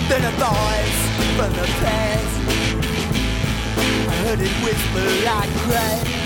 Then a voice from the past, I heard it whisper like rain.